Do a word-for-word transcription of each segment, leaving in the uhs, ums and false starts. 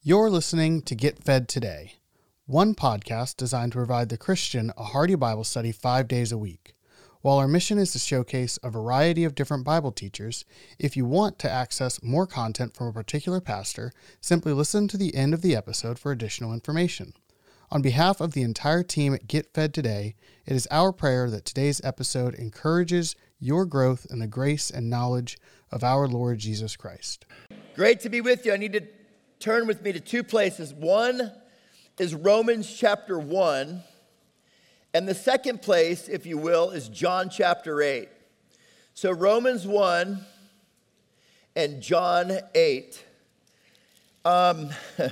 You're listening to Get Fed Today, one podcast designed to provide the Christian a hearty Bible study five days a week. While our mission is to showcase a variety of different Bible teachers, if you want to access more content from a particular pastor, simply listen to the end of the episode for additional information. On behalf of the entire team at Get Fed Today, it is our prayer that today's episode encourages your growth in the grace and knowledge of our Lord Jesus Christ. Great to be with you. I need to turn with me to two places. One is Romans chapter one, and the second place, if you will, is John chapter eight. So Romans one and John eight. Um,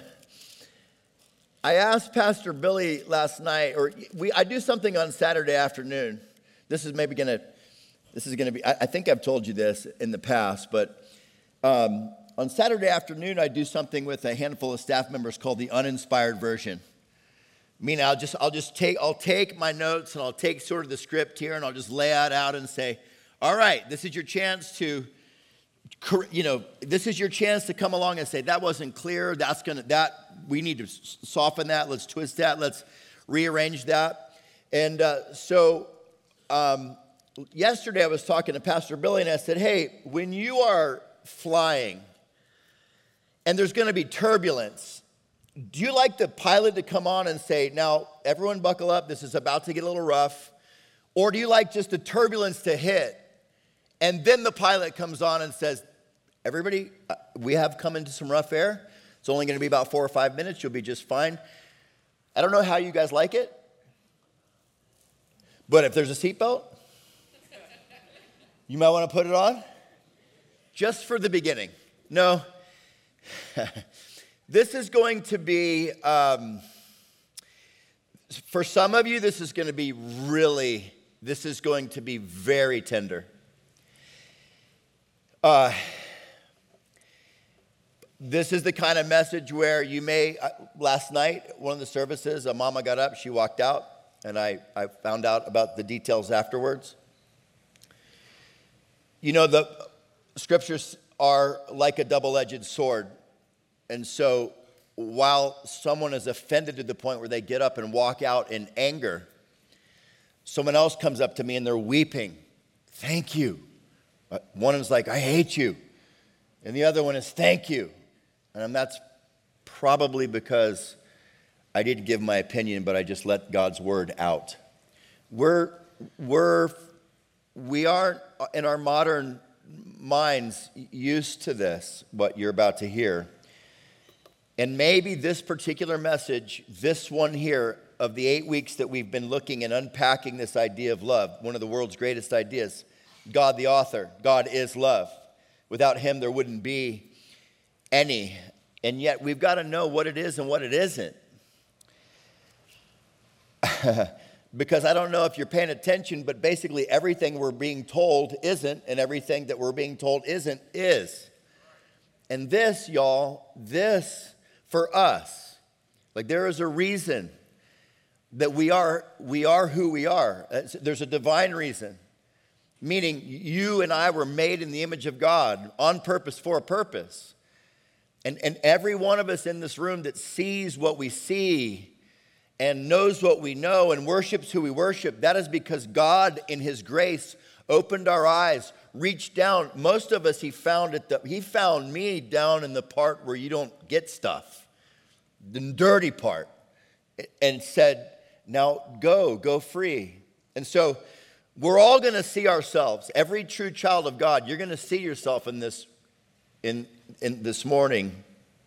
I asked Pastor Billy last night, or we I do something on Saturday afternoon. This is maybe gonna, this is gonna be. I, I think I've told you this in the past, but. Um, On Saturday afternoon, I do something with a handful of staff members called the uninspired version. Meaning, I'll just, I'll just take, I'll take my notes and I'll take sort of the script here and I'll just lay it out and say, all right, this is your chance to, you know, this is your chance to come along and say, that wasn't clear, that's gonna, that, we need to soften that, let's twist that, let's rearrange that. And uh, so, um, yesterday I was talking to Pastor Billy and I said, hey, when you are flying, and there's going to be turbulence, do you like the pilot to come on and say, now, everyone buckle up, this is about to get a little rough? Or do you like just the turbulence to hit? And then the pilot comes on and says, everybody, we have come into some rough air. It's only going to be about four or five minutes. You'll be just fine. I don't know how you guys like it, but if there's a seatbelt, you might want to put it on just for the beginning. No. This is going to be, um, for some of you, this is going to be really, this is going to be very tender. Uh, this is the kind of message where you may, uh, last night, one of the services, a mama got up, she walked out, and I, I found out about the details afterwards. You know, the scriptures are like a double-edged sword. And so while someone is offended to the point where they get up and walk out in anger, someone else comes up to me and they're weeping. Thank you. One is like, I hate you. And the other one is, thank you. And that's probably because I did give my opinion, but I just let God's word out. We're, we're, we aren't in our modern minds used to this, what you're about to hear. And maybe this particular message, this one here of the eight weeks that we've been looking and unpacking this idea of love, one of the world's greatest ideas, God the author, God is love. Without him, there wouldn't be any. And yet we've got to know what it is and what it isn't. Because I don't know if you're paying attention, but basically everything we're being told isn't, and everything that we're being told isn't, is. And this, y'all, this for us, like there is a reason that we are, we are who we are. There's a divine reason, meaning you and I were made in the image of God on purpose for a purpose. And, and every one of us in this room that sees what we see and knows what we know and worships who we worship, that is because God in his grace opened our eyes, reached down. Most of us, he found it. The, he found me down in the part where you don't get stuff, the dirty part, and said, now go, go free. And so we're all going to see ourselves. Every true child of God, you're going to see yourself in this, in, in this morning.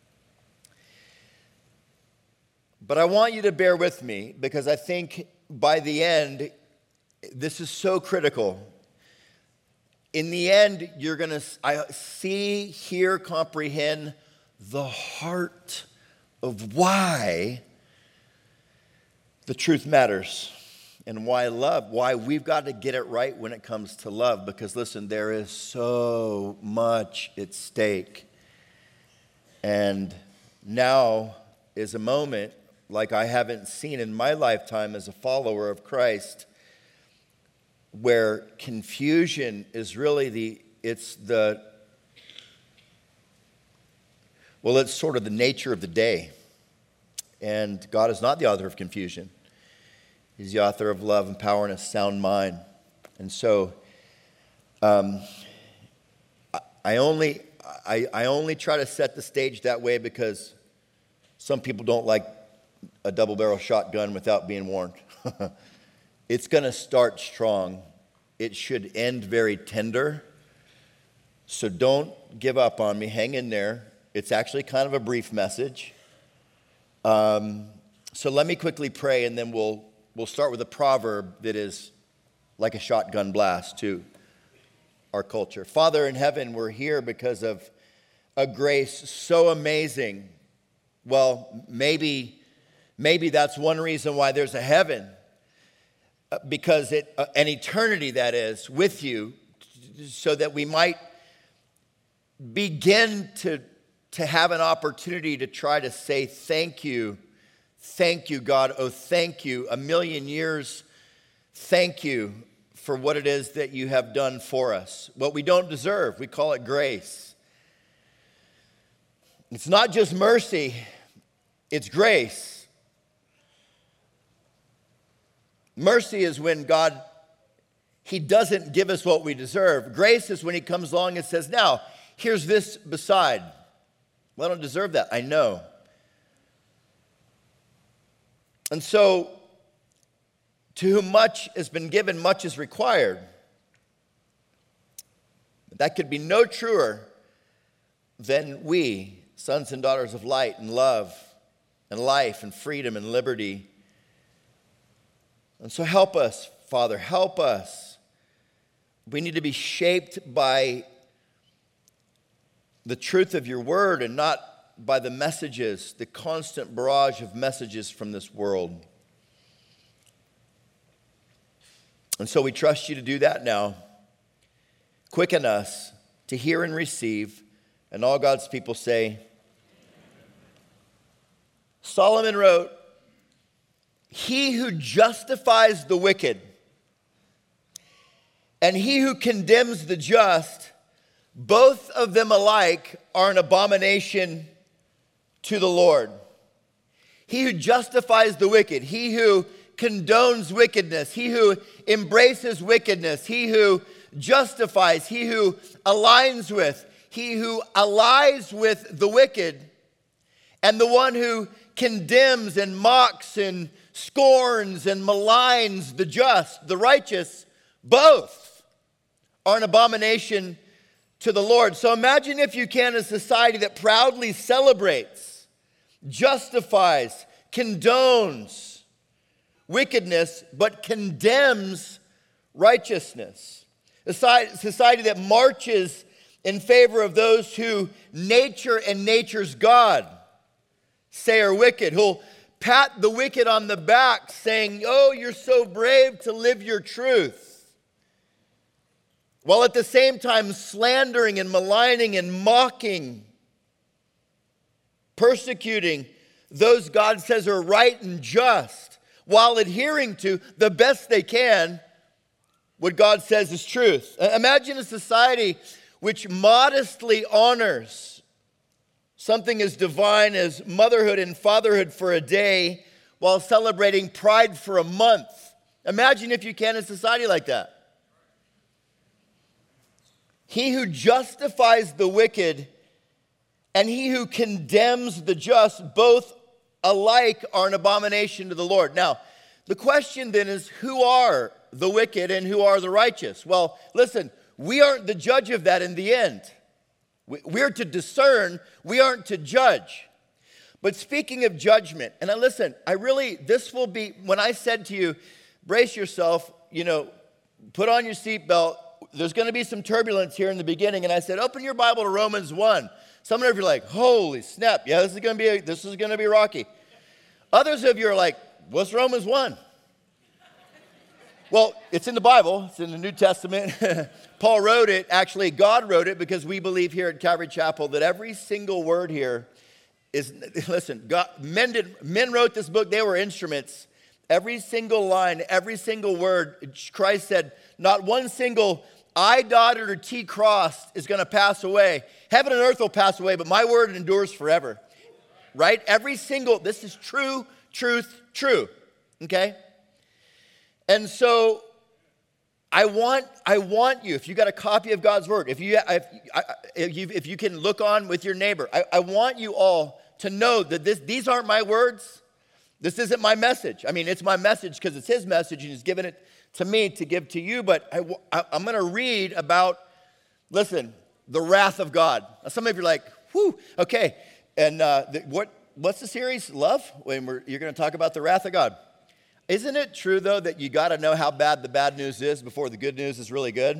But I want you to bear with me because I think by the end, this is so critical. In the end, you're going to see, hear, comprehend the heart of why the truth matters and why love, why we've got to get it right when it comes to love. Because listen, there is so much at stake. And now is a moment like I haven't seen in my lifetime as a follower of Christ, where confusion is really the, it's the, Well, it's sort of the nature of the day. And God is not the author of confusion. He's the author of love and power and a sound mind. And so um, I only I, I only try to set the stage that way because some people don't like a double-barrel shotgun without being warned. It's going to start strong. It should end very tender. So don't give up on me. Hang in there. It's actually kind of a brief message. Um, so let me quickly pray, and then we'll we'll start with a proverb that is like a shotgun blast to our culture. Father in heaven, we're here because of a grace so amazing. Well, maybe maybe that's one reason why there's a heaven, because it uh, an eternity, that is, with you, so that we might begin to to have an opportunity to try to say thank you. Thank you, God. Oh, thank you. A million years, thank you for what it is that you have done for us. What we don't deserve, we call it grace. It's not just mercy, it's grace. Mercy is when God, he doesn't give us what we deserve. Grace is when he comes along and says, now, here's this beside. Well, I don't deserve that, I know. And so, to whom much has been given, much is required. That could be no truer than we, sons and daughters of light and love and life and freedom and liberty. And so help us, Father, help us. We need to be shaped by the truth of your word and not by the messages, the constant barrage of messages from this world. And so we trust you to do that now. Quicken us to hear and receive. And all God's people say, Solomon wrote, he who justifies the wicked and he who condemns the just, both of them alike are an abomination to the Lord. He who justifies the wicked, he who condones wickedness, he who embraces wickedness, he who justifies, he who aligns with, he who allies with the wicked, and the one who condemns and mocks and scorns and maligns the just, the righteous, both are an abomination to the Lord. So imagine, if you can, a society that proudly celebrates, justifies, condones wickedness, but condemns righteousness. A society that marches in favor of those who nature and nature's God say are wicked, who'll pat the wicked on the back saying, oh, you're so brave to live your truth, while at the same time slandering and maligning and mocking, persecuting those God says are right and just, while adhering to the best they can what God says is truth. Imagine a society which modestly honors something as divine as motherhood and fatherhood for a day while celebrating pride for a month. Imagine, if you can, a society like that. He who justifies the wicked and he who condemns the just, both alike are an abomination to the Lord. Now, the question then is, who are the wicked and who are the righteous? Well, listen, we aren't the judge of that in the end. We're to discern, we aren't to judge. But speaking of judgment, and I listen, I really, this will be, when I said to you, brace yourself, you know, put on your seatbelt, there's going to be some turbulence here in the beginning, and I said, open your Bible to Romans one. Some of you are like, holy snap, yeah, this is going to be, a, this is going to be rocky. Others of you are like, what's Romans one? Well, it's in the Bible. It's in the New Testament. Paul wrote it. Actually, God wrote it, because we believe here at Calvary Chapel that every single word here is, listen, God, men, did, men wrote this book. They were instruments. Every single line, every single word, Christ said, not one single I dotted or T crossed is going to pass away. Heaven and earth will pass away, but my word endures forever. Right? Every single, this is true, truth, true. Okay? And so I want, I want you, if you got a copy of God's word, if you, if, if you, if you can look on with your neighbor, I, I want you all to know that this, these aren't my words. This isn't my message. I mean, it's my message because it's his message and he's given it to me to give to you. But I, I, I'm going to read about, listen, the wrath of God. Now, some of you are like, whew, okay. And uh, the, what what's the series? Love? When we're, you're going to talk about the wrath of God. Isn't it true, though, that you got to know how bad the bad news is before the good news is really good?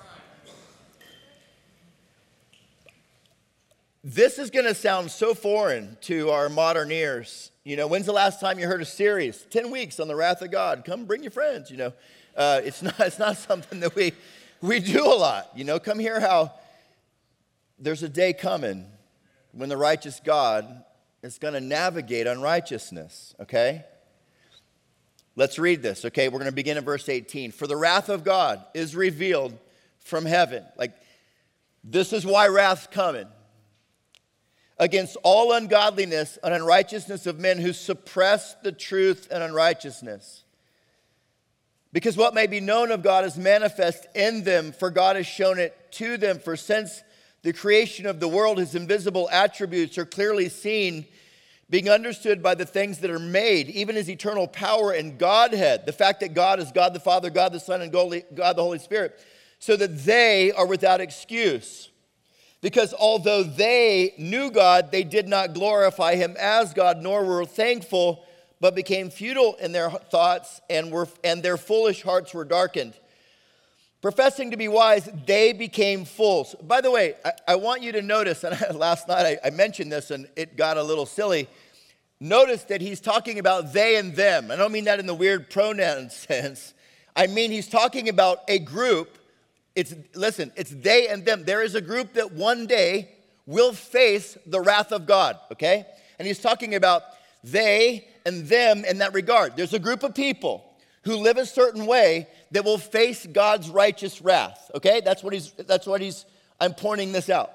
This is going to sound so foreign to our modern ears. You know, when's the last time you heard a series? Ten weeks on the wrath of God. Come bring your friends, you know. Uh, it's not it's not something that we, we do a lot. You know, come hear how there's a day coming when the righteous God is going to navigate unrighteousness, okay? Let's read this, okay? We're going to begin in verse eighteen. For the wrath of God is revealed from heaven. Like, this is why wrath's coming. Against all ungodliness and unrighteousness of men who suppress the truth and unrighteousness. Because what may be known of God is manifest in them, for God has shown it to them. For since the creation of the world, his invisible attributes are clearly seen, being understood by the things that are made, even his eternal power and Godhead, the fact that God is God the Father, God the Son, and God the Holy Spirit, so that they are without excuse. Because although they knew God, they did not glorify him as God, nor were thankful, but became futile in their thoughts, and were and their foolish hearts were darkened. Professing to be wise, they became fools. By the way, I, I want you to notice, and last night I, I mentioned this and it got a little silly. Notice that he's talking about they and them. I don't mean that in the weird pronoun sense. I mean he's talking about a group. It's, listen, it's they and them. There is a group that one day will face the wrath of God, okay? And he's talking about they and them in that regard. There's a group of people who live a certain way that will face God's righteous wrath, okay? That's what he's, that's what he's, I'm pointing this out.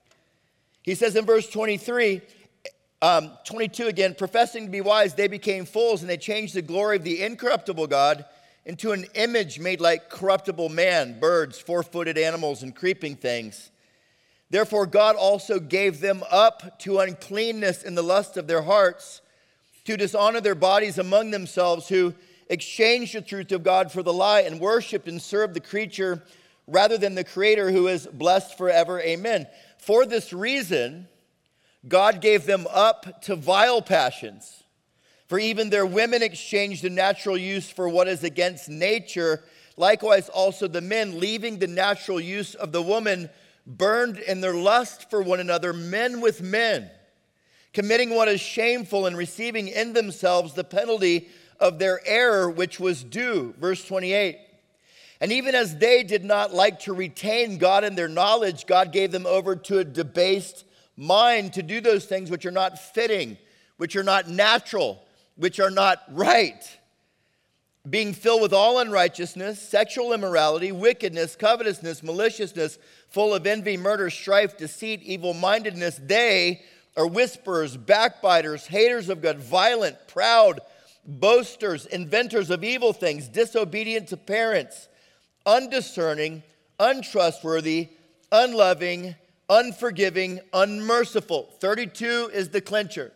He says in verse twenty-three, um, twenty-two again, professing to be wise, they became fools and they changed the glory of the incorruptible God into an image made like corruptible man, birds, four-footed animals, and creeping things. Therefore, God also gave them up to uncleanness in the lust of their hearts, to dishonor their bodies among themselves, who exchanged the truth of God for the lie and worshiped and served the creature rather than the Creator, who is blessed forever. Amen. For this reason, God gave them up to vile passions. For even their women exchanged the natural use for what is against nature. Likewise, also the men, leaving the natural use of the woman, burned in their lust for one another, men with men, committing what is shameful and receiving in themselves the penalty of their error, which was due. Verse twenty-eight. And even as they did not like to retain God in their knowledge, God gave them over to a debased mind to do those things which are not fitting, which are not natural, which are not right, being filled with all unrighteousness, sexual immorality, wickedness, covetousness, maliciousness, full of envy, murder, strife, deceit, evil-mindedness. They are whisperers, backbiters, haters of God, violent, proud, boasters, inventors of evil things, disobedient to parents, undiscerning, untrustworthy, unloving, unforgiving, unmerciful. thirty-two is the clincher.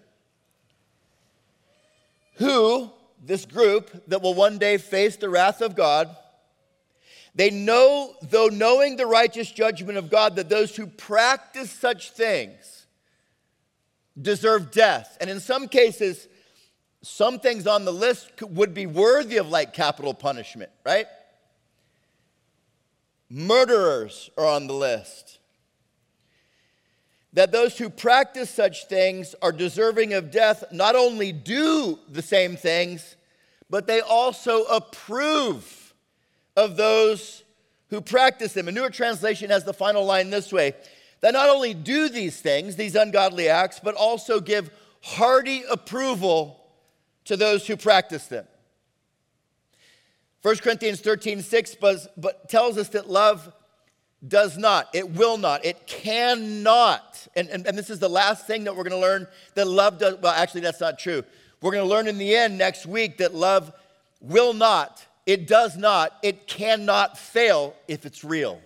Who, this group that will one day face the wrath of God, they know, though knowing the righteous judgment of God, that those who practice such things deserve death. And in some cases, some things on the list would be worthy of like capital punishment, right? Murderers are on the list. That those who practice such things are deserving of death, not only do the same things, but they also approve of those who practice them. A newer translation has the final line this way: that not only do these things, these ungodly acts, but also give hearty approval to those who practice them. First Corinthians thirteen six but, but tells us that love does not, it will not, it cannot. And, and, and this is the last thing that we're going to learn, that love does, well, actually, that's not true. We're going to learn in the end next week that love will not, it does not, it cannot fail if it's real.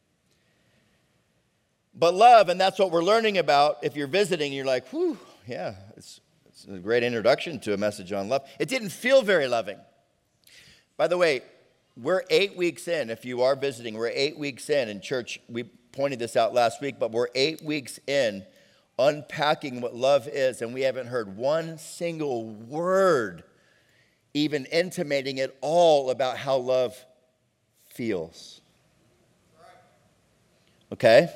But love, and that's what we're learning about, if you're visiting, you're like, whew, yeah, it's, it's a great introduction to a message on love. It didn't feel very loving. By the way, we're eight weeks in. If you are visiting, we're eight weeks in. In church, we pointed this out last week, but we're eight weeks in unpacking what love is, and we haven't heard one single word even intimating at all about how love feels. Okay?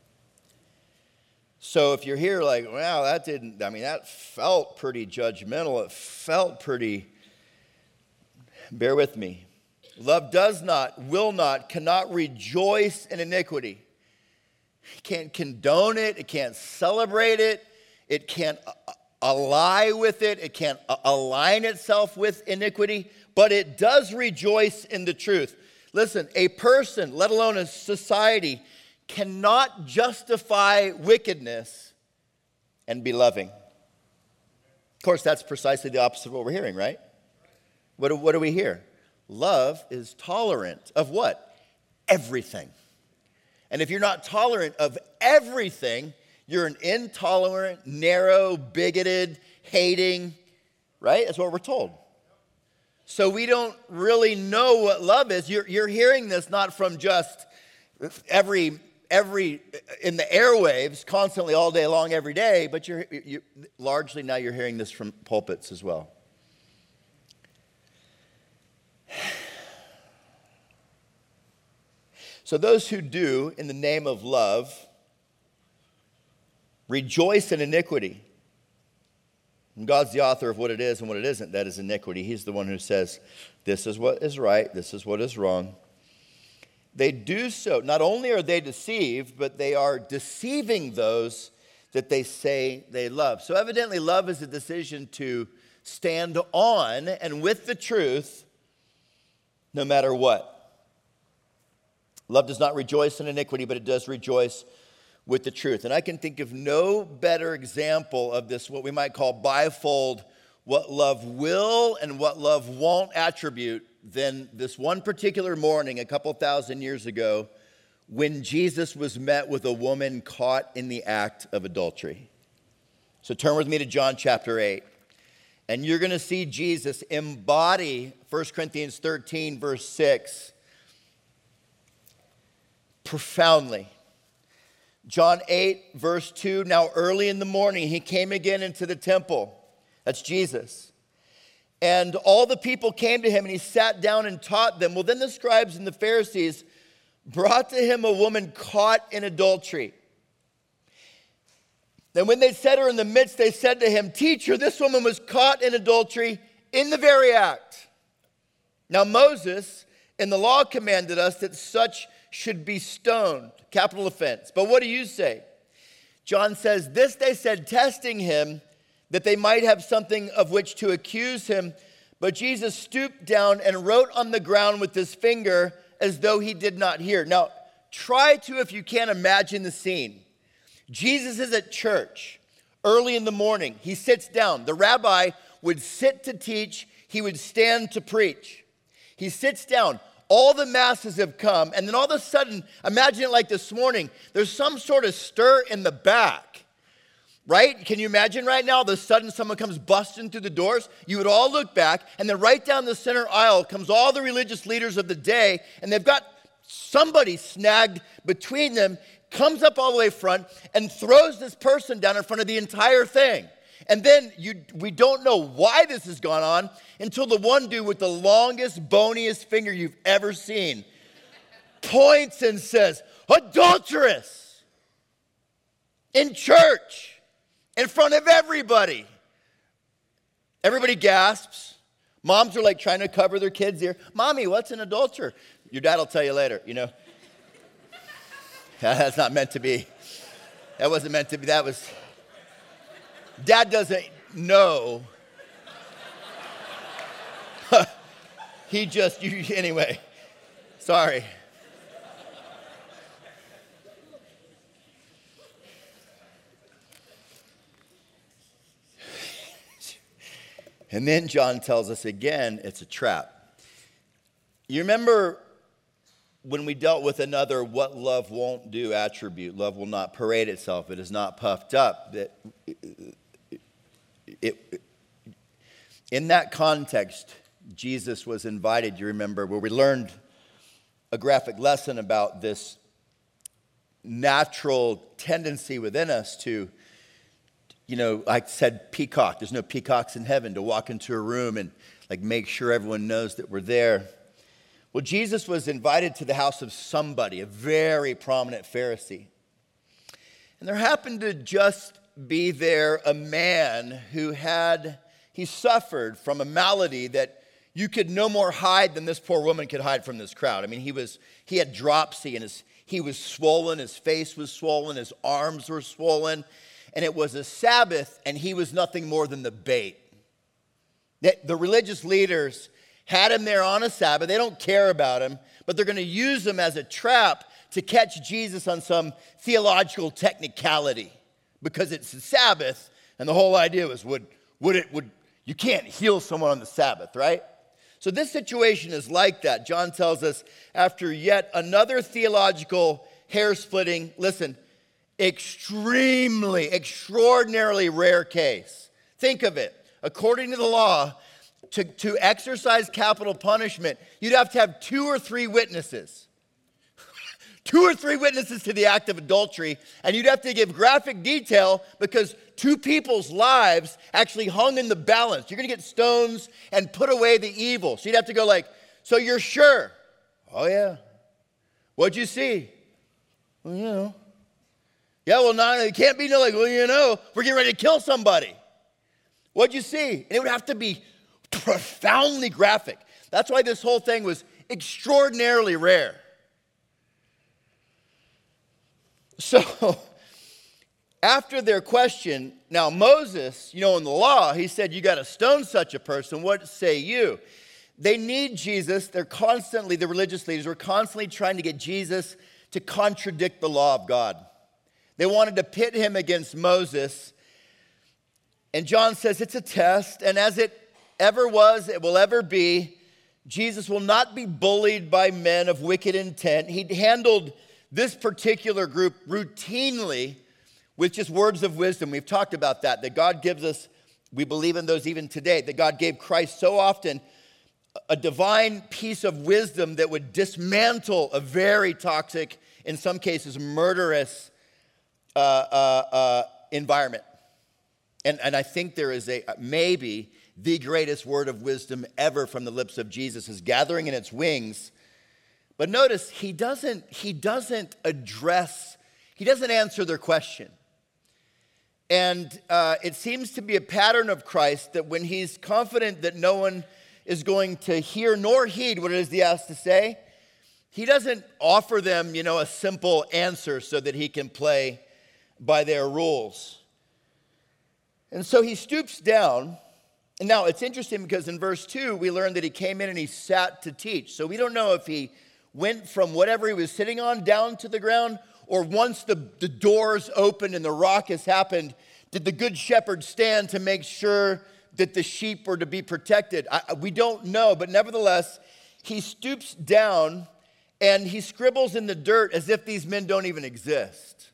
So if you're here like, wow, that didn't, I mean, that felt pretty judgmental. It felt pretty, bear with me. Love does not, will not, cannot rejoice in iniquity. It can't condone it. It can't celebrate it. It can't ally with it. It can't align itself with iniquity. But it does rejoice in the truth. Listen, a person, let alone a society, cannot justify wickedness and be loving. Of course, that's precisely the opposite of what we're hearing, right? What do, what do we hear? Love is tolerant of what? Everything. And if you're not tolerant of everything, you're an intolerant, narrow, bigoted, hating, right? That's what we're told. So we don't really know what love is. You're, you're hearing this not from just every, every, in the airwaves, constantly all day long, every day, but you're, you largely now you're hearing this from pulpits as well. So those who do, in the name of love, rejoice in iniquity. And God's the author of what it is and what it isn't. That is iniquity. He's the one who says, this is what is right, this is what is wrong. They do so. Not only are they deceived, but they are deceiving those that they say they love. So evidently, love is a decision to stand on and with the truth, no matter what. Love does not rejoice in iniquity, but it does rejoice with the truth. And I can think of no better example of this, what we might call bifold, what love will and what love won't attribute, than this one particular morning a couple thousand years ago when Jesus was met with a woman caught in the act of adultery. So turn with me to John chapter eight. And you're going to see Jesus embody First Corinthians thirteen, verse six, profoundly. John eight, verse two, now early in the morning, he came again into the temple. That's Jesus. And all the people came to him, and he sat down and taught them. Well, then the scribes and the Pharisees brought to him a woman caught in adultery. Then when they set her in the midst, they said to him, Teacher, this woman was caught in adultery in the very act. Now Moses in the law commanded us that such should be stoned, capital offense. But what do you say? John says, this they said, testing him, that they might have something of which to accuse him. But Jesus stooped down and wrote on the ground with his finger as though he did not hear. Now, try to, if you can, imagine the scene. Jesus is at church early in the morning. He sits down. The rabbi would sit to teach. He would stand to preach. He sits down. All the masses have come. And then all of a sudden, imagine it like this morning. There's some sort of stir in the back. Right? Can you imagine right now, all of a sudden someone comes busting through the doors? You would all look back, and then right down the center aisle comes all the religious leaders of the day, and they've got somebody snagged between them, comes up all the way front, and throws this person down in front of the entire thing. And then you, we don't know why this has gone on until the one dude with the longest, boniest finger you've ever seen points and says, adulteress, in church. In front of everybody. Everybody gasps. Moms are like trying to cover their kids' ear. Mommy, what's an adulterer? Your dad will tell you later, you know. That's not meant to be. That wasn't meant to be. That was. Dad doesn't know. He just, you, anyway. Sorry. And then John tells us again, it's a trap. You remember when we dealt with another what love won't do attribute, love will not parade itself, it is not puffed up. That it, it, in that context, Jesus was invited, you remember, where we learned a graphic lesson about this natural tendency within us to, you know, I said peacock. There's no peacocks in heaven, to walk into a room and like make sure everyone knows that we're there. Well, Jesus was invited to the house of somebody, a very prominent Pharisee. And there happened to just be there a man who had, he suffered from a malady that you could no more hide than this poor woman could hide from this crowd. I mean, he was, he had dropsy and his, he was swollen, his face was swollen, his arms were swollen. And it was a Sabbath, and he was nothing more than the bait. The religious leaders had him there on a Sabbath. They don't care about him, but they're going to use him as a trap to catch Jesus on some theological technicality because it's the Sabbath, and the whole idea was, would, would it, would, you can't heal someone on the Sabbath, right? So this situation is like that. John tells us after yet another theological hair-splitting, listen, extremely, extraordinarily rare case. Think of it. According to the law, to, to exercise capital punishment, you'd have to have two or three witnesses. two or three witnesses to the act of adultery, and you'd have to give graphic detail because two people's lives actually hung in the balance. You're going to get stones and put away the evil. So you'd have to go like, so you're sure? Oh, yeah. What'd you see? Well, you know. Yeah, well, no, it can't be no like, well, you know, we're getting ready to kill somebody. What'd you see? And it would have to be profoundly graphic. That's why this whole thing was extraordinarily rare. So, after their question, now Moses, you know, in the law, he said, you got to stone such a person. What say you? They need Jesus. They're constantly, the religious leaders were constantly trying to get Jesus to contradict the law of God. They wanted to pit him against Moses. And John says it's a test. And as it ever was, it will ever be, Jesus will not be bullied by men of wicked intent. He handled this particular group routinely with just words of wisdom. We've talked about that, that God gives us, we believe in those even today, that God gave Christ so often a divine piece of wisdom that would dismantle a very toxic, in some cases murderous uh, uh, uh, environment. And, and I think there is a maybe the greatest word of wisdom ever from the lips of Jesus is gathering in its wings. But notice, he doesn't, he doesn't address, he doesn't answer their question. And uh, it seems to be a pattern of Christ that when he's confident that no one is going to hear nor heed what it is he has to say, he doesn't offer them, you know, a simple answer so that he can play by their rules. And so he stoops down. And now it's interesting because in verse two, we learn that he came in and he sat to teach. So we don't know if he went from whatever he was sitting on down to the ground, or once the, the doors opened and the rock has happened, did the good shepherd stand to make sure that the sheep were to be protected? I, we don't know, but nevertheless, he stoops down and he scribbles in the dirt as if these men don't even exist.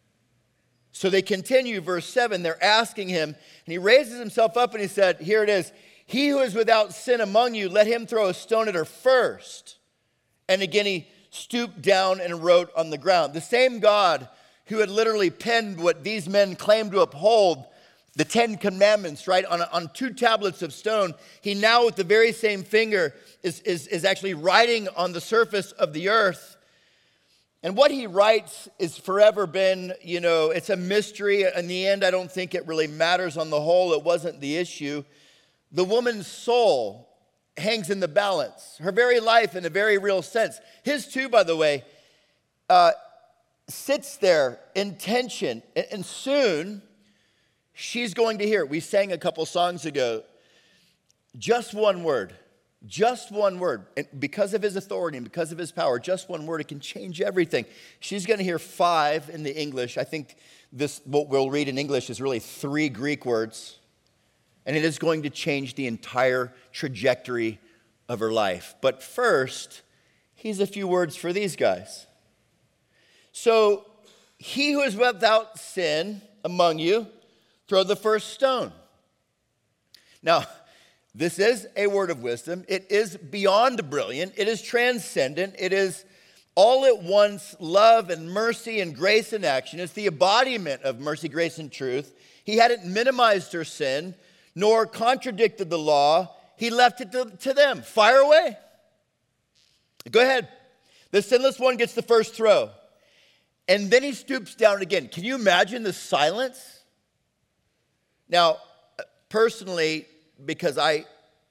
So they continue, verse seven, they're asking him, and he raises himself up and he said, here it is, he who is without sin among you, let him throw a stone at her first. And again, he stooped down and wrote on the ground. The same God who had literally penned what these men claimed to uphold, the Ten Commandments, right, on, on two tablets of stone, he now with the very same finger is, is, is actually writing on the surface of the earth. And what he writes is forever been, you know, it's a mystery. In the end, I don't think it really matters on the whole. It wasn't the issue. The woman's soul hangs in the balance. Her very life in a very real sense. His too, by the way, uh, sits there in tension. And, and soon, she's going to hear it. We sang a couple songs ago. Just one word. Just one word. And because of his authority and because of his power, just one word, it can change everything. She's going to hear five in the English. I think this, what we'll read in English is really three Greek words. And it is going to change the entire trajectory of her life. But first, he's a few words for these guys. So, he who is without sin among you, throw the first stone. Now, this is a word of wisdom. It is beyond brilliant. It is transcendent. It is all at once love and mercy and grace in action. It's the embodiment of mercy, grace, and truth. He hadn't minimized her sin, nor contradicted the law. He left it to, to them. Fire away. Go ahead. The sinless one gets the first throw. And then he stoops down again. Can you imagine the silence? Now, personally, because I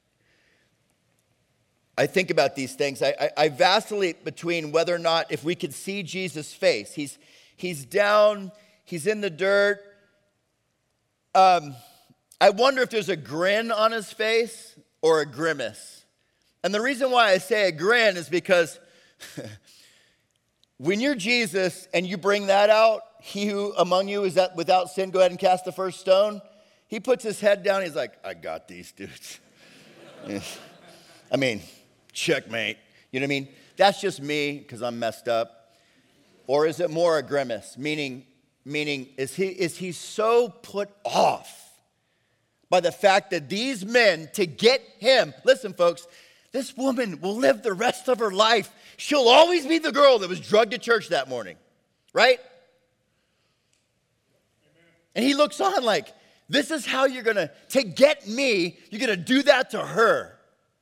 I think about these things, I, I, I vacillate between whether or not if we could see Jesus' face. He's, he's down, he's in the dirt. Um, I wonder if there's a grin on his face or a grimace. And the reason why I say a grin is because when you're Jesus and you bring that out, he who among you is that without sin, go ahead and cast the first stone. He puts his head down. He's like, I got these dudes. I mean, checkmate. You know what I mean? That's just me because I'm messed up. Or is it more a grimace? Meaning, meaning is he, is he so put off by the fact that these men, to get him, listen, folks, this woman will live the rest of her life. She'll always be the girl that was drugged to church that morning, right? And he looks on like, this is how you're going to, to get me, you're going to do that to her.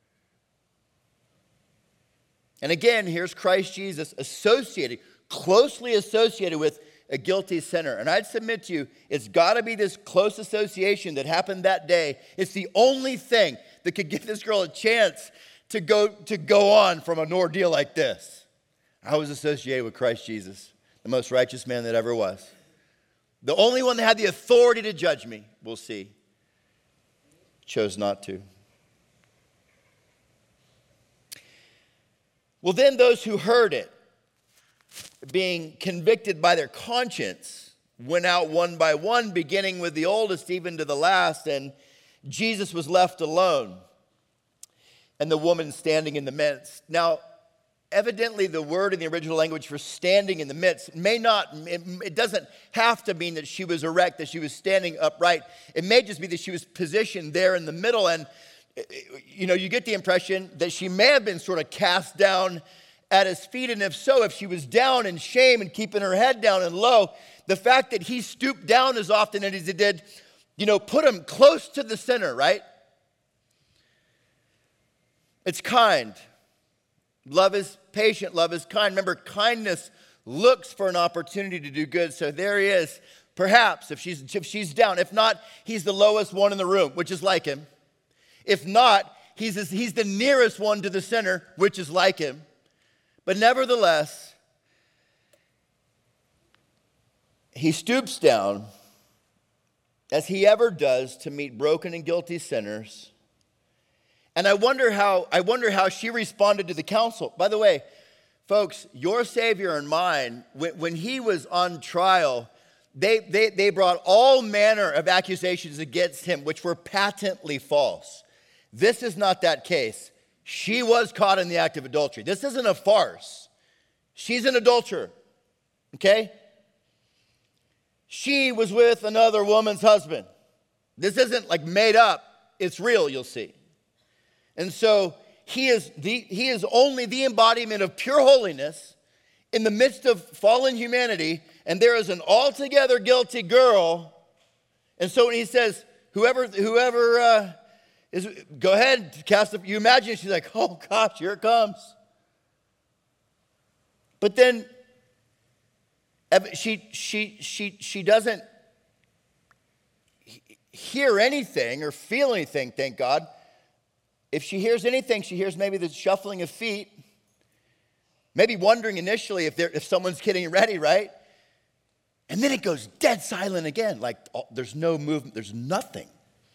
And again, here's Christ Jesus associated, closely associated with a guilty sinner. And I'd submit to you, it's got to be this close association that happened that day. It's the only thing that could give this girl a chance to go, to go on from an ordeal like this. I was associated with Christ Jesus, the most righteous man that ever was. The only one that had the authority to judge me, we'll see, chose not to. Well, then those who heard it, being convicted by their conscience, went out one by one, beginning with the oldest even to the last, and Jesus was left alone, and the woman standing in the midst. Now, evidently, the word in the original language for standing in the midst may not, it, it doesn't have to mean that she was erect, that she was standing upright. It may just be that she was positioned there in the middle. And, you know, you get the impression that she may have been sort of cast down at his feet. And if so, if she was down in shame and keeping her head down and low, the fact that he stooped down as often as he did, you know, put him close to the center, right? It's kind. Love is patient. Love is kind. Remember, kindness looks for an opportunity to do good. So there he is. Perhaps if she's, if she's down. If not, he's the lowest one in the room, which is like him. If not, he's, he's the nearest one to the center, which is like him. But nevertheless, he stoops down, as he ever does, to meet broken and guilty sinners. And I wonder how I wonder how she responded to the counsel. By the way, folks, your Savior and mine, when, when he was on trial, they, they, they brought all manner of accusations against him, which were patently false. This is not that case. She was caught in the act of adultery. This isn't a farce. She's an adulterer, okay? She was with another woman's husband. This isn't like made up. It's real, you'll see. And so he is the he is only the embodiment of pure holiness in the midst of fallen humanity, and there is an altogether guilty girl. And so when he says, whoever whoever uh, is, go ahead, cast up. You imagine she's like, oh gosh, here it comes. But then she she she she doesn't hear anything or feel anything, thank God. If she hears anything, she hears maybe the shuffling of feet, maybe wondering initially if, if someone's getting ready, right? And then it goes dead silent again, like oh, there's no movement, there's nothing.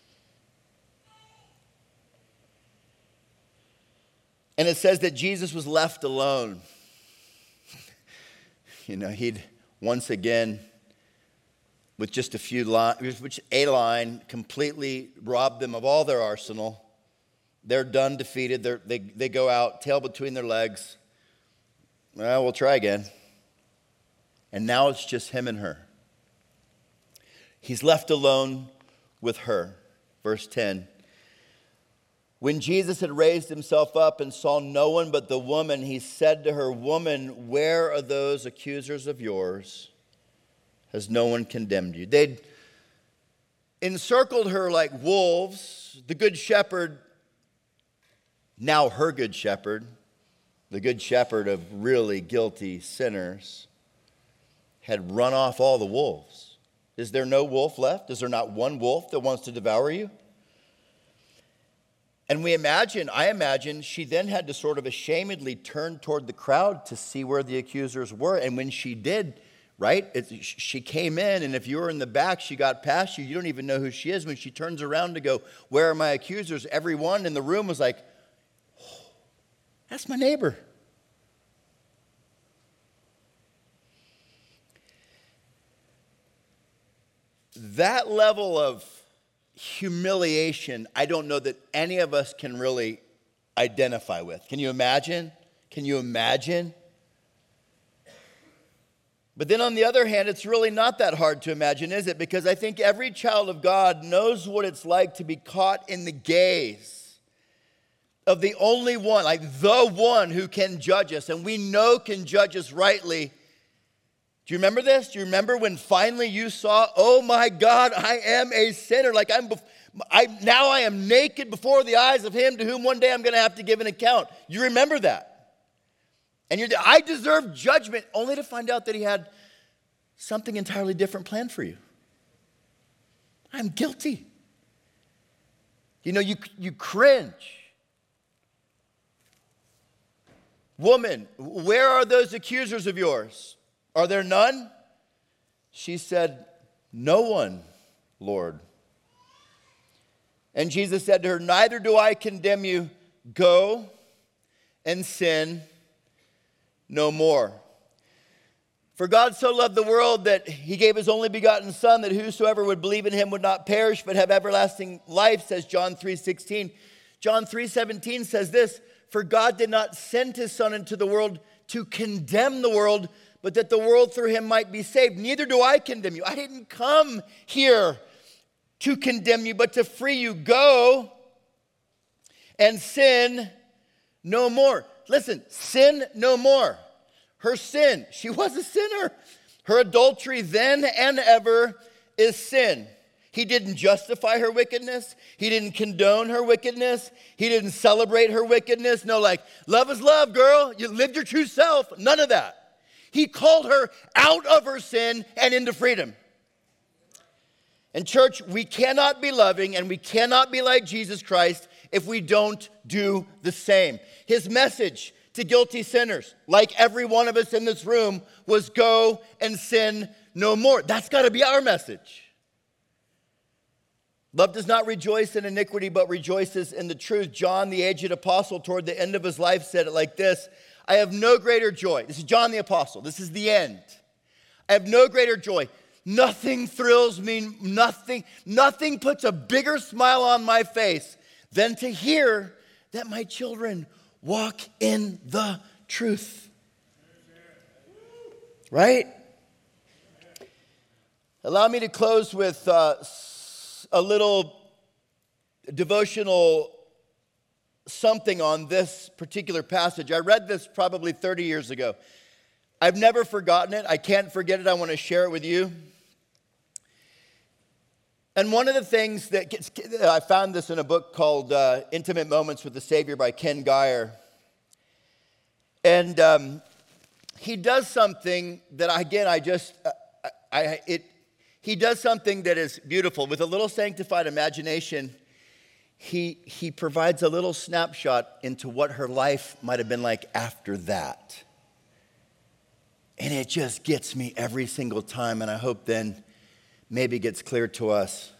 And it says that Jesus was left alone. You know, he'd once again with just a few lines, which a line completely robbed them of all their arsenal. They're done, defeated. They're, they they go out, tail between their legs. Well, we'll try again. And now it's just him and her. He's left alone with her. Verse ten. When Jesus had raised himself up and saw no one but the woman, he said to her, "Woman, where are those accusers of yours? Has no one condemned you?" They'd encircled her like wolves. The good shepherd, now her good shepherd, the good shepherd of really guilty sinners, had run off all the wolves. Is there no wolf left? Is there not one wolf that wants to devour you? And we imagine, I imagine, she then had to sort of ashamedly turn toward the crowd to see where the accusers were. And when she did, right, it, she came in, and if you were in the back, she got past you. You don't even know who she is. When she turns around to go, "Where are my accusers?" everyone in the room was like, "Oh, that's my neighbor." That level of humiliation, I don't know that any of us can really identify with. Can you imagine? Can you imagine? But then on the other hand, it's really not that hard to imagine, is it? Because I think every child of God knows what it's like to be caught in the gaze of the only one, like the one who can judge us, and we know can judge us rightly. Do you remember this? Do you remember when finally you saw, "Oh my God, I am a sinner. Like I'm, I now I am naked before the eyes of him to whom one day I'm going to have to give an account." You remember that? And you're, I deserve judgment, only to find out that he had something entirely different planned for you. I'm guilty. You know, you you cringe. "Woman, where are those accusers of yours? Are there none?" She said, "No one, Lord." And Jesus said to her, "Neither do I condemn you. Go and sin no more. For God so loved the world that he gave his only begotten Son, that whosoever would believe in him would not perish but have everlasting life," says John three sixteen. John three seventeen says this, "For God did not send his Son into the world to condemn the world, but that the world through him might be saved. Neither do I condemn you." I didn't come here to condemn you, but to free you. Go and sin no more. Listen, sin no more. Her sin, she was a sinner. Her adultery then and ever is sin. He didn't justify her wickedness. He didn't condone her wickedness. He didn't celebrate her wickedness. No, like, love is love, girl. You lived your true self. None of that. He called her out of her sin and into freedom. And church, we cannot be loving and we cannot be like Jesus Christ if we don't do the same. His message to guilty sinners, like every one of us in this room, was go and sin no more. That's got to be our message. Love does not rejoice in iniquity, but rejoices in the truth. John, the aged apostle, toward the end of his life, said it like this: "I have no greater joy." This is John the apostle. This is the end. "I have no greater joy. Nothing thrills me, nothing, nothing puts a bigger smile on my face than to hear that my children walk in the truth." Right? Allow me to close with uh, a little devotional something on this particular passage. I read this probably thirty years ago. I've never forgotten it. I can't forget it. I want to share it with you. And one of the things that gets, I found this in a book called uh, Intimate Moments with the Savior by Ken Geyer. And um, he does something that, again, I just, I, I, it, he does something that is beautiful. With a little sanctified imagination, he, he provides a little snapshot into what her life might have been like after that. And it just gets me every single time, and I hope then maybe it gets clear to us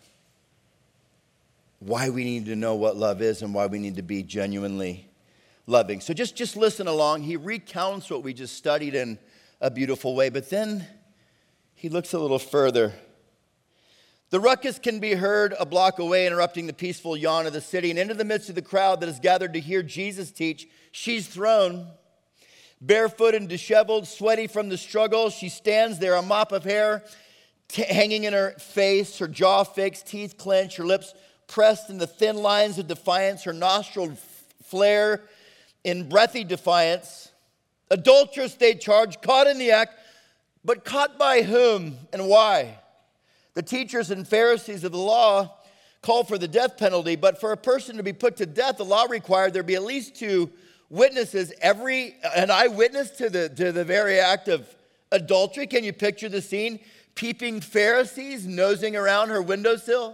why we need to know what love is and why we need to be genuinely loving. So just, just listen along. He recounts what we just studied in a beautiful way, but then he looks a little further The ruckus can be heard a block away, interrupting the peaceful yawn of the city. And into the midst of the crowd that is gathered to hear Jesus teach, she's thrown. Barefoot and disheveled, sweaty from the struggle, she stands there, a mop of hair t- hanging in her face, her jaw fixed, teeth clenched, her lips pressed in the thin lines of defiance, her nostrils f- flare in breathy defiance. Adulteress they charge, caught in the act, but caught by whom and why? The teachers and Pharisees of the law called for the death penalty, but for a person to be put to death, the law required there be at least two witnesses, every an eyewitness to the, to the very act of adultery. Can you picture the scene? Peeping Pharisees nosing around her windowsill.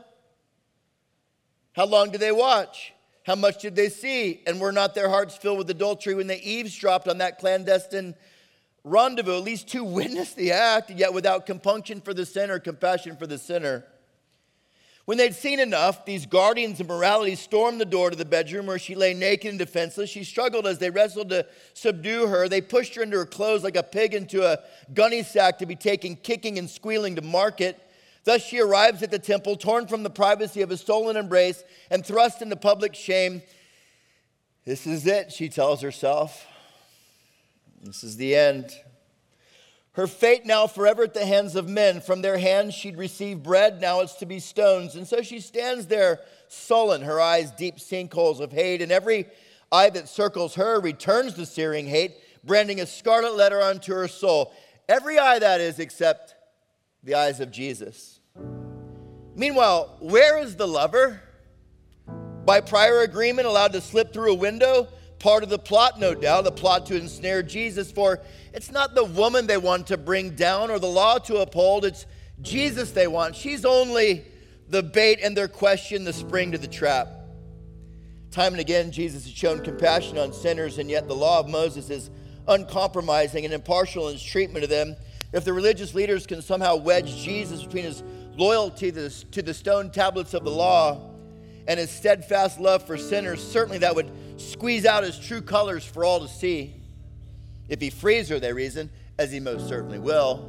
How long did they watch? How much did they see? And were not their hearts filled with adultery when they eavesdropped on that clandestine rendezvous? At least two witnessed the act, yet without compunction for the sinner, compassion for the sinner. When they'd seen enough, these guardians of morality stormed the door to the bedroom where she lay naked and defenseless. She struggled as they wrestled to subdue her. They pushed her into her clothes like a pig into a gunny sack to be taken kicking and squealing to market. Thus she arrives at the temple, torn from the privacy of a stolen embrace and thrust into public shame. This is it, she tells herself. This is the end. Her fate now forever at the hands of men. From their hands she'd receive bread, now it's to be stones. And so she stands there sullen, her eyes deep sinkholes of hate, and every eye that circles her returns the searing hate, branding a scarlet letter onto her soul. Every eye, that is, except the eyes of Jesus. Meanwhile, where is the lover? By prior agreement, allowed to slip through a window? Part of the plot, no doubt, the plot to ensnare Jesus, for it's not the woman they want to bring down or the law to uphold, it's Jesus they want. She's only the bait and their question, the spring to the trap. Time and again, Jesus has shown compassion on sinners, and yet the law of Moses is uncompromising and impartial in its treatment of them. If the religious leaders can somehow wedge Jesus between his loyalty to the, to the stone tablets of the law and his steadfast love for sinners, certainly that would squeeze out his true colors for all to see. If he frees her, they reason, as he most certainly will,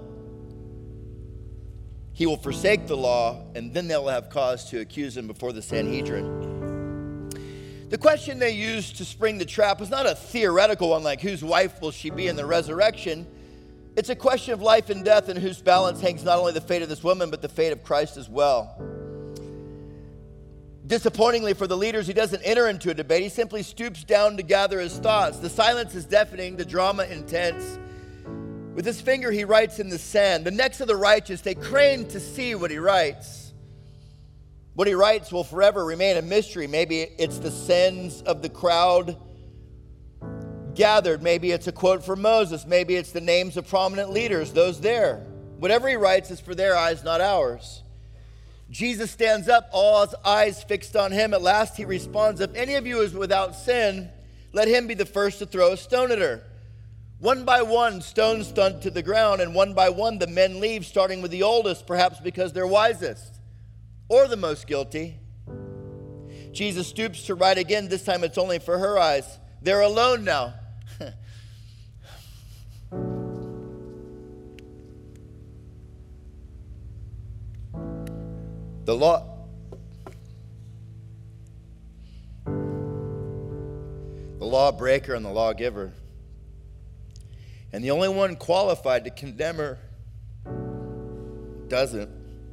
he will forsake the law, and then they'll have cause to accuse him before the Sanhedrin. The question they used to spring the trap was not a theoretical one like whose wife will she be in the resurrection. It's a question of life and death, in whose balance hangs not only the fate of this woman, but the fate of Christ as well. Disappointingly for the leaders, he doesn't enter into a debate. He simply stoops down to gather his thoughts. The silence is deafening, the drama intense. With his finger, he writes in the sand. The necks of the righteous, they crane to see what he writes. What he writes will forever remain a mystery. Maybe it's the sins of the crowd gathered. Maybe it's a quote from Moses. Maybe it's the names of prominent leaders, those there. Whatever he writes is for their eyes, not ours. Jesus stands up, all his eyes fixed on him. At last he responds, if any of you is without sin, let him be the first to throw a stone at her. One by one, stones thud to the ground, and one by one the men leave, starting with the oldest, perhaps because they're wisest, or the most guilty. Jesus stoops to write again. This time it's only for her eyes. They're alone now. The law, the lawbreaker and the lawgiver, and the only one qualified to condemn her doesn't.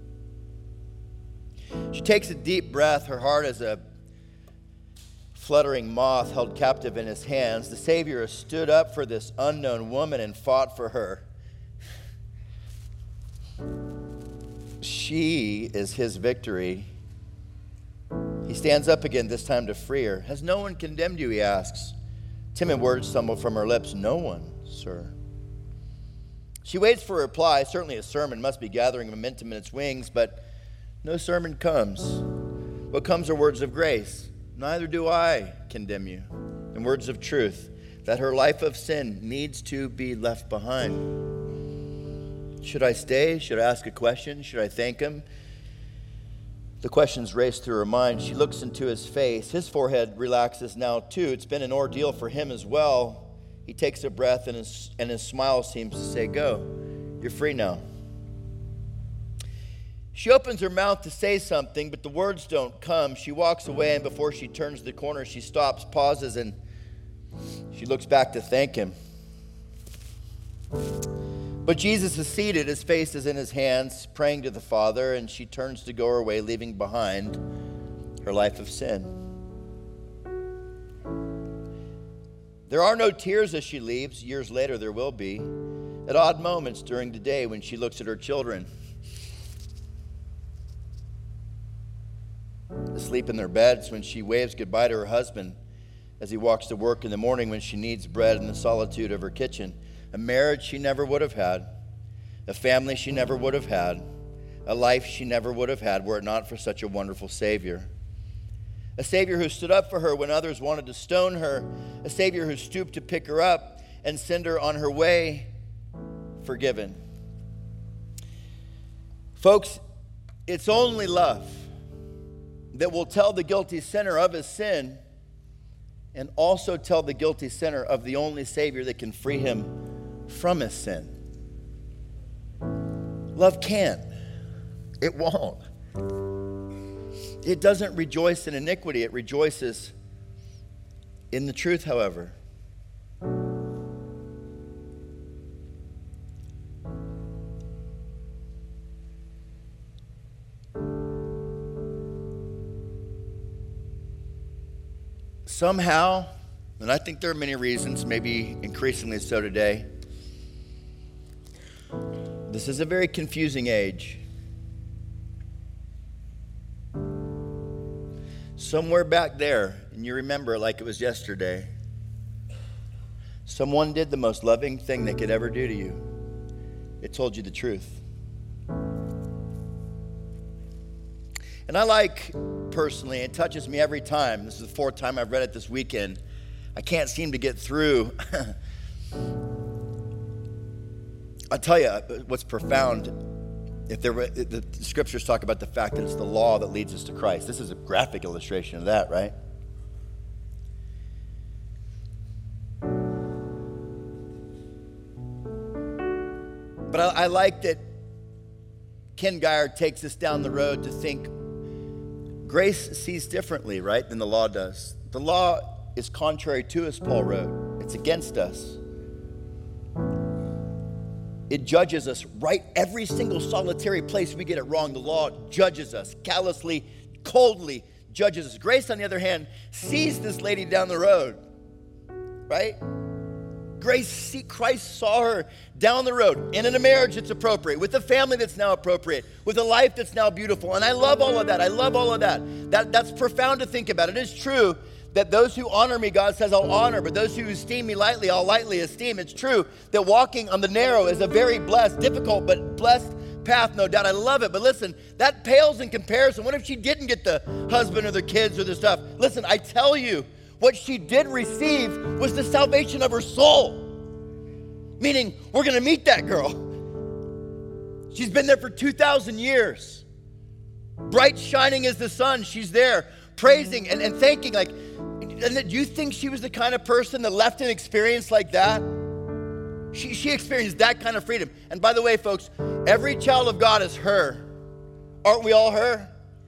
She takes a deep breath, her heart as a fluttering moth held captive in his hands. The Savior has stood up for this unknown woman and fought for her. She is his victory. He stands up again, this time to free her. Has no one condemned you, he asks. Timid words stumble from her lips. No one, sir. She waits for a reply. Certainly a sermon must be gathering momentum in its wings, but no sermon comes. What comes are words of grace. Neither do I condemn you. And words of truth, that her life of sin needs to be left behind. Should I stay? Should I ask a question? Should I thank him? The questions race through her mind. She looks into his face. His forehead relaxes now too. It's been an ordeal for him as well. He takes a breath and his, and his smile seems to say, go. You're free now. She opens her mouth to say something, but the words don't come. She walks away, and before she turns the corner, she stops, pauses, and she looks back to thank him. But Jesus is seated, his face is in his hands, praying to the Father, and she turns to go her way, leaving behind her life of sin. There are no tears as she leaves. Years later, there will be. At odd moments during the day when she looks at her children, asleep in their beds, when she waves goodbye to her husband as he walks to work in the morning, when she needs bread in the solitude of her kitchen. A marriage she never would have had, a family she never would have had, a life she never would have had were it not for such a wonderful Savior. A Savior who stood up for her when others wanted to stone her, a Savior who stooped to pick her up and send her on her way forgiven. Folks, it's only love that will tell the guilty sinner of his sin and also tell the guilty sinner of the only Savior that can free him from his sin. Love can't. It won't. It doesn't rejoice in iniquity. It rejoices in the truth, however. Somehow, and I think there are many reasons, maybe increasingly so today, this is a very confusing age. Somewhere back there, and you remember like it was yesterday, someone did the most loving thing they could ever do to you. It told you the truth. And I like, personally, it touches me every time. This is the fourth time I've read it this weekend. I can't seem to get through. I'll tell you what's profound. If there were, the scriptures talk about the fact that it's the law that leads us to Christ. This is a graphic illustration of that, right? But I, I like that Ken Geyer takes us down the road to think grace sees differently, right, than the law does. The law is contrary to us, Paul wrote. It's against us. It judges us right every single solitary place we get it wrong. The law judges us, callously, coldly judges us. Grace, on the other hand, sees this lady down the road, right? Grace, see, Christ saw her down the road, and in a marriage that's appropriate, with a family that's now appropriate, with a life that's now beautiful. And I love all of that. I love all of that. That that's profound to think about. It is true that those who honor me, God says, I'll honor, but those who esteem me lightly, I'll lightly esteem. It's true that walking on the narrow is a very blessed, difficult, but blessed path, no doubt. I love it. But listen, that pales in comparison. What if she didn't get the husband or the kids or the stuff? Listen, I tell you, what she did receive was the salvation of her soul. Meaning, we're going to meet that girl. She's been there for two thousand years. Bright shining as the sun, she's there praising and, and thanking. Like, and do you think she was the kind of person that left an experience like that? She, she experienced that kind of freedom. And by the way, folks, every child of God is her. Aren't we all her?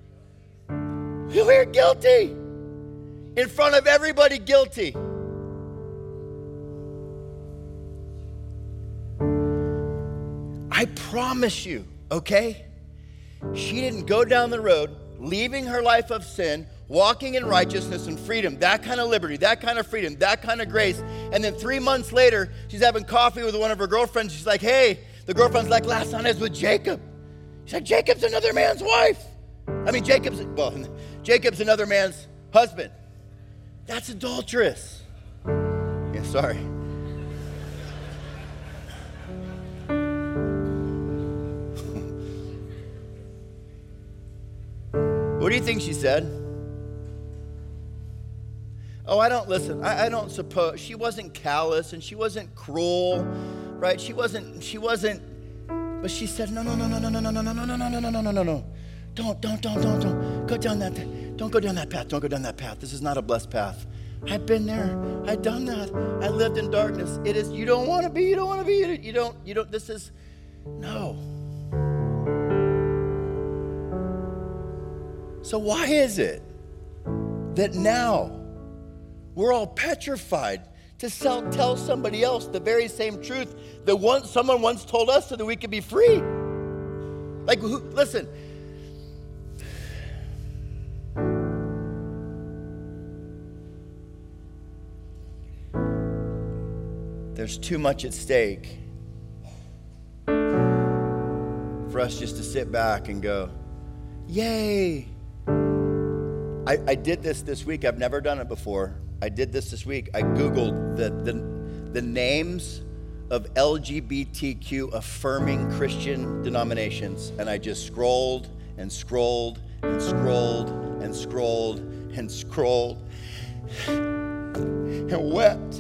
We're guilty. In front of everybody, guilty. I promise you, okay? She didn't go down the road, leaving her life of sin, walking in righteousness and freedom, that kind of liberty, that kind of freedom, that kind of grace. And then three months later, she's having coffee with one of her girlfriends. She's like, hey, the girlfriend's like, last night I was with Jacob. She's like, Jacob's another man's wife. I mean, Jacob's, well, Jacob's another man's husband. That's adulterous. Yeah, sorry. What do you think she said? Oh, I don't listen. I, I don't suppose she wasn't callous and she wasn't cruel, right? She wasn't. She wasn't. But she said, no, no, no, no, no, no, no, no, no, no, no, no, no, no, no, no, no. Don't, don't, don't, don't, don't go down that. Don't go down that path. Don't go down that path. This is not a blessed path. I've been there. I've done that. I lived in darkness. It is. You don't want to be. You don't want to be. You don't. You don't. This is. No. So why is it that now we're all petrified to sell, tell somebody else the very same truth that once someone once told us so that we could be free? Like, who, listen. There's too much at stake for us just to sit back and go, yay. I, I did this this week. I've never done it before. I did this this week. I Googled the, the, the names of L G B T Q affirming Christian denominations. And I just scrolled and scrolled and scrolled and scrolled and scrolled and wept.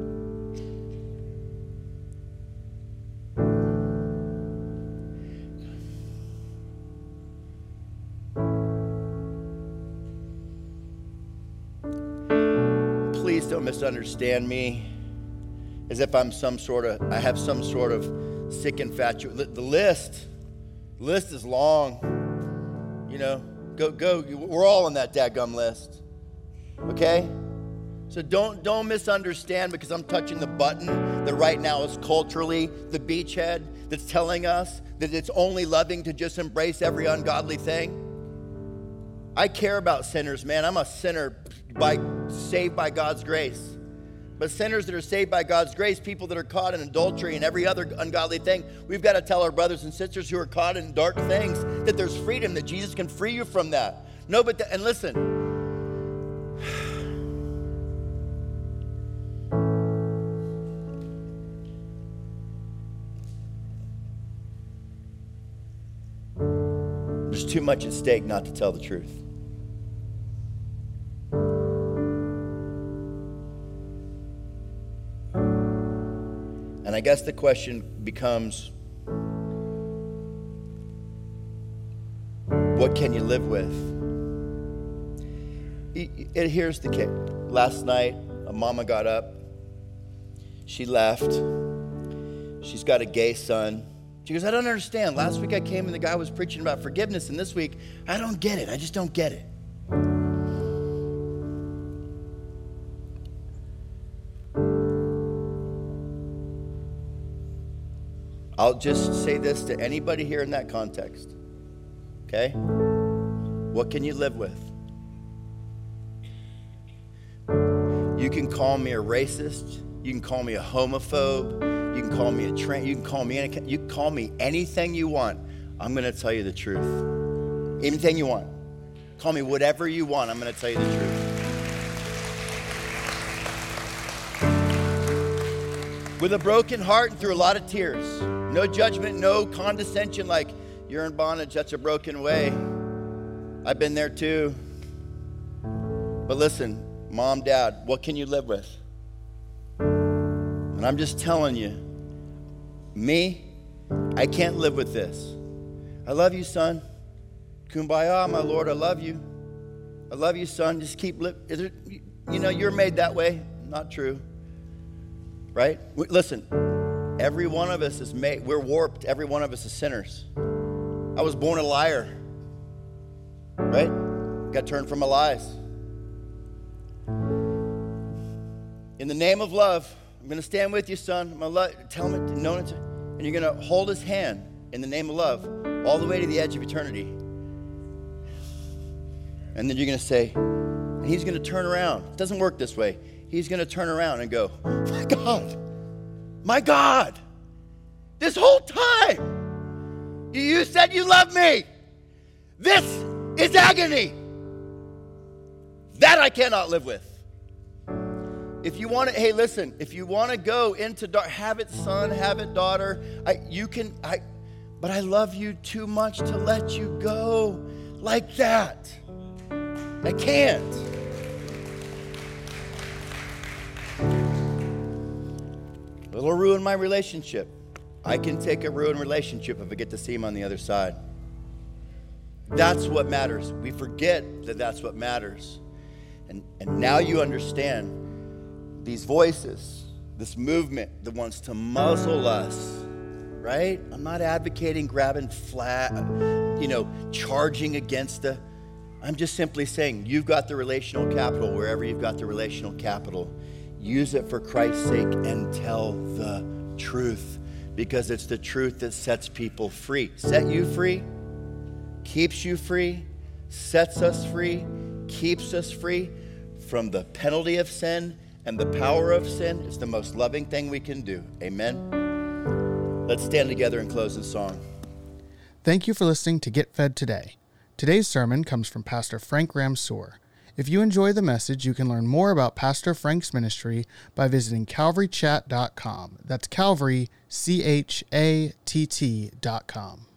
Please don't misunderstand me as if I'm some sort of, I have some sort of sick infatuation. The list, the list is long. You know, go, go, we're all on that dadgum list. Okay? So don't, don't misunderstand because I'm touching the button that right now is culturally the beachhead that's telling us that it's only loving to just embrace every ungodly thing. I care about sinners, man. I'm a sinner by saved by God's grace. But sinners that are saved by God's grace, people that are caught in adultery and every other ungodly thing, we've got to tell our brothers and sisters who are caught in dark things that there's freedom, that Jesus can free you from that. No, but, the, and listen. There's too much at stake not to tell the truth. And I guess the question becomes, what can you live with? It, here's the case. Last night, a mama got up. She left. She's got a gay son. She goes, I don't understand. Last week I came and the guy was preaching about forgiveness, and this week, I don't get it. I just don't get it. I'll just say this to anybody here in that context, okay? What can you live with? You can call me a racist. You can call me a homophobe. You can call me a trans. You can call me any. You can call me anything you want. I'm going to tell you the truth. Anything you want. Call me whatever you want. I'm going to tell you the truth. With a broken heart and through a lot of tears. No judgment, no condescension like, you're in bondage, that's a broken way. I've been there too. But listen, mom, dad, what can you live with? And I'm just telling you, me, I can't live with this. I love you, son. Kumbaya, my Lord, I love you. I love you, son. Just keep living. You know, you're made that way. Not true. Right? Listen, every one of us is made, we're warped. Every one of us is sinners. I was born a liar. Right? Got turned from my lies. In the name of love, I'm going to stand with you, son. I'm going to love, tell him, know it, and you're going to hold his hand in the name of love all the way to the edge of eternity. And then you're going to say, and he's going to turn around. It doesn't work this way. He's going to turn around and go, my God, my God, this whole time, you said you love me. This is agony. That I cannot live with. If you want to, hey, listen, if you want to go into dark, have it, son, have it, daughter. I, you can, I, but I love you too much to let you go like that. I can't. It'll ruin my relationship. I can take a ruined relationship if I get to see him on the other side. That's what matters. We forget that that's what matters. And, and now you understand these voices, this movement that wants to muzzle us, right? I'm not advocating grabbing flat, you know, charging against the, I'm just simply saying, you've got the relational capital wherever you've got the relational capital. Use it for Christ's sake and tell the truth, because it's the truth that sets people free. Set you free, keeps you free, sets us free, keeps us free from the penalty of sin and the power of sin. It's the most loving thing we can do. Amen. Let's stand together and close this song. Thank you for listening to Get Fed Today. Today's sermon comes from Pastor Frank Ramsour. If you enjoy the message, you can learn more about Pastor Frank's ministry by visiting calvary chat dot com. That's Calvary, C H A T T dot com.